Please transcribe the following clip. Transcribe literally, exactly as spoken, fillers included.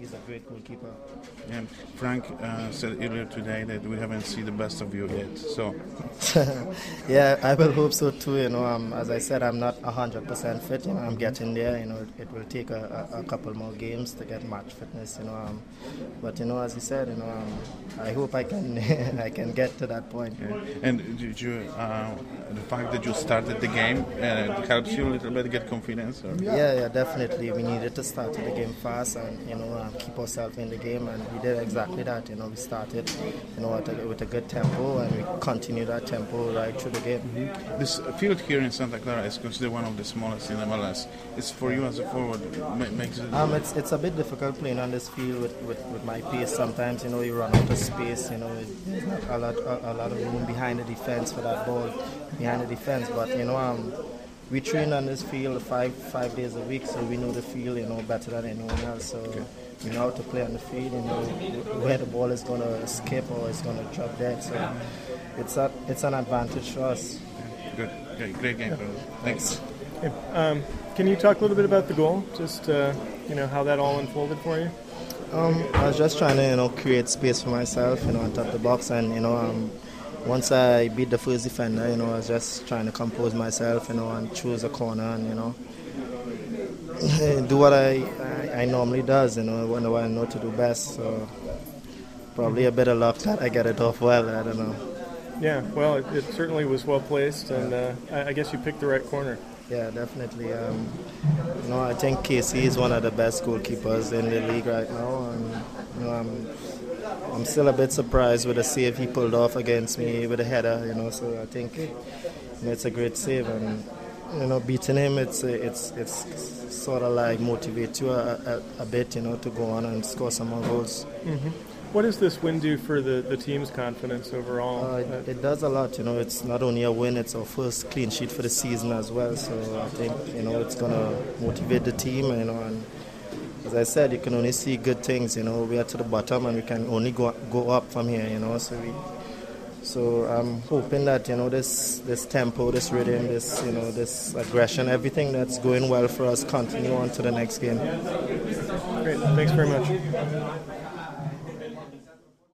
he's a great goalkeeper. And Frank uh, said earlier today that we haven't seen the best of you yet. So, yeah, I will hope so too. You know, um, as I said, I'm not a hundred percent fit. You know, I'm getting there. You know, it will take a, a, a couple more games to get match fitness. You know, um, but you know, as you said, you know, um, I hope I can I can get to that point. Yeah. And did you, uh, the fact that you started the game uh, helps you a little bit get confidence? Or? Yeah, yeah, definitely. We needed to start the game fast and you know um, keep ourselves in the game, and we did exactly that. You know, we started, you know, with a, with a good tempo, and we continued that tempo right through the game. Mm-hmm. This field here in Santa Clara is considered one of the smallest in M L S. It's for you as a forward. Makes it. Um, it's it's a bit difficult playing on this field with, with, with my pace. Sometimes you know you run out of space. You know, there's not a lot a, a lot of room behind the defense for that ball behind the defense. But you know um. We train on this field five five days a week, so we know the field, you know, better than anyone else. So okay. We know how to play on the field, you know, where the ball is going to skip or it's going to drop dead. So it's a, it's an advantage for us. Good, great, great game. Thanks. Okay. Um, can you talk a little bit about the goal? Just uh, you know how that all unfolded for you. Um, I was just trying to, you know, create space for myself, you know, on top of the box, and you know. Um, Once I beat the first defender, you know, I was just trying to compose myself, you know, and choose a corner and, you know, do what I, I, I normally does, you know, what I know to do best. So probably a bit of luck that I get it off well, I don't know. Yeah, well, it, it certainly was well placed, and uh, I, I guess you picked the right corner. Yeah, definitely. Um, you know, I think K C is one of the best goalkeepers in the league right now, and you know, I'm. I'm still a bit surprised with the save he pulled off against me with a header, you know. So I think you know, it's a great save, and you know, beating him, it's it's it's sort of like motivate you a, a, a bit, you know, to go on and score some more goals. Mm-hmm. What does this win do for the, the team's confidence overall? Uh, it, it does a lot, you know. It's not only a win; it's our first clean sheet for the season as well. So I think you know it's gonna motivate the team, you know, and. As I said, you can only see good things, you know. We are to the bottom and we can only go go up from here, you know. So we, so I'm hoping that, you know, this this tempo, this rhythm, this, you know, this aggression, everything that's going well for us continue on to the next game. Great. Thanks very much.